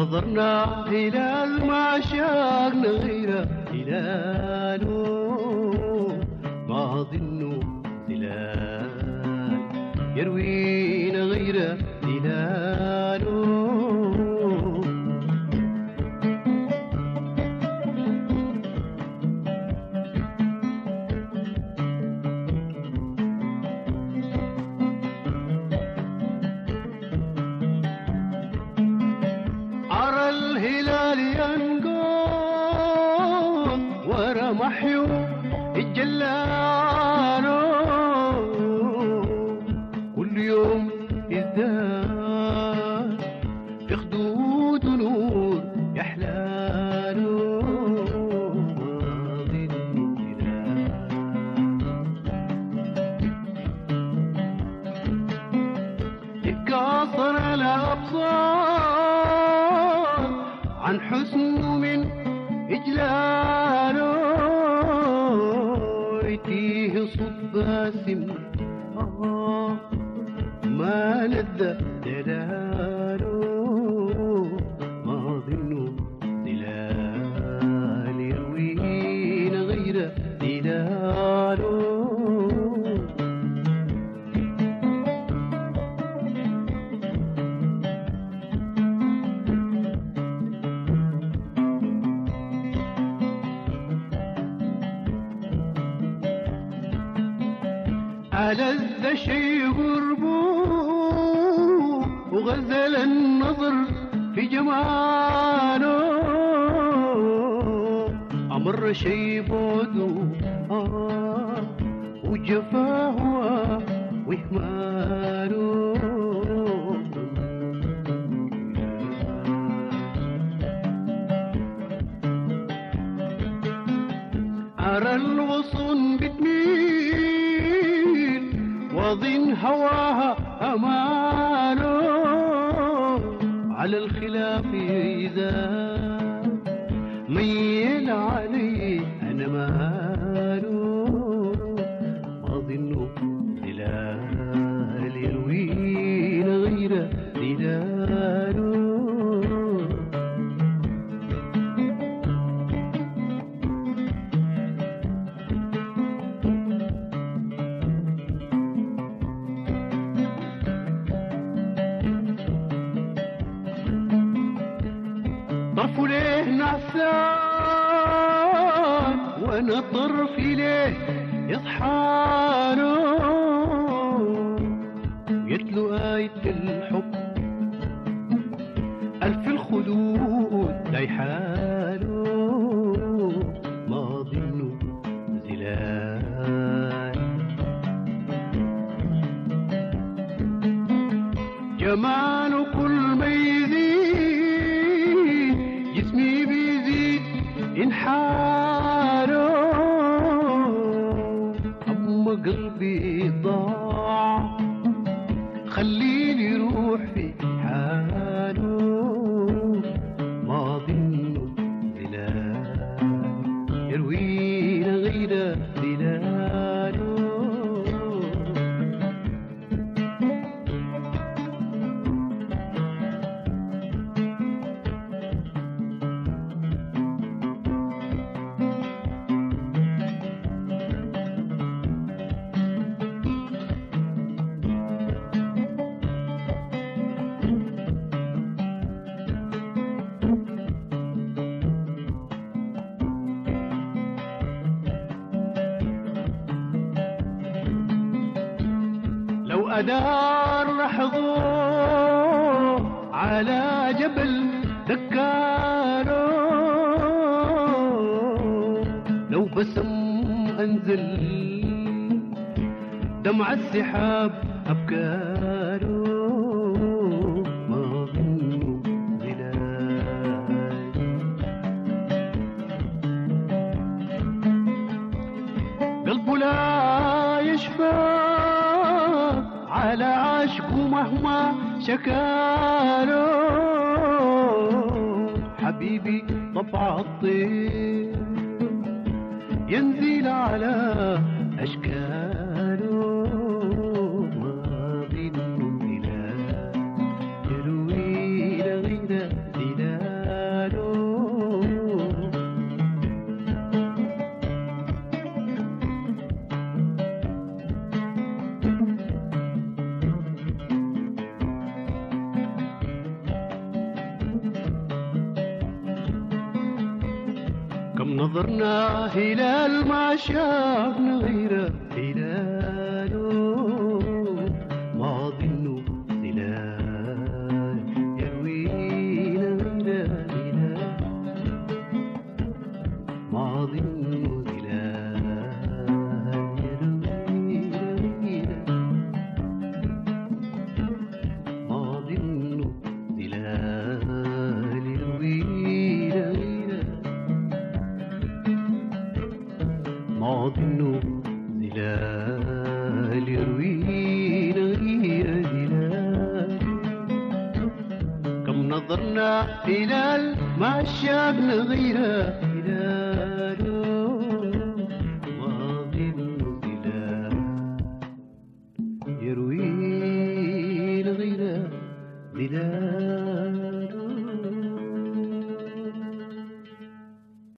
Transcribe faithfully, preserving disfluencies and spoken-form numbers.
نظرنا هلال ما شاقنا غيره هلاله ماضي النور زلال يروينا غيره هلاله الهلال ينقض ورا محيو الجلالو كل يوم يزداد في خدود نور يحلالو ماضي الهلال يتكاثر الأبصار عن حسنه من إجلاله يتيه صب باسم آه ما لذ جلاله ماضي النور دلال يروينا غير دلاله ألذ شي غربه وغزل النظر في جماله أمر شي بعده آه وجفاه وإهماله أرى الغصن بتميل وظن هواها أمانه على الخلاف إذا ميل علي أنا ماله أظن دلال يروينا غير دلاله طرف ليه نعسان وانا طرف ليه يصحاله ويتلو آية الحب ألف الخدود ليحاله ماضي النور زلال جماله كل ما يزيد جسمي بيزيد انحاره أما قلبي ضاع خليني روح في حاله ماضي النور دلال يروينا غير دلاله لو أدار لحظه على جبل دكاره لو بسم أنزل دمع السحاب أبكاره ماضي النور زلال قلبه لا يشفى على عاشقه مهما شكاله حبيبي طبع الطير ينزل على أشكاله ماضي النور يروي غير دلال نظرنا هلال ما شافنا غيره هلاله ما ظنه هلال يروينا غيره هلال ما ظنه هلال يروينا غيره ما ظنه هلال يروينا غيره ما ظنه هلال يروينا غيره هلال كم نظرنا هلال ما شافنا غيره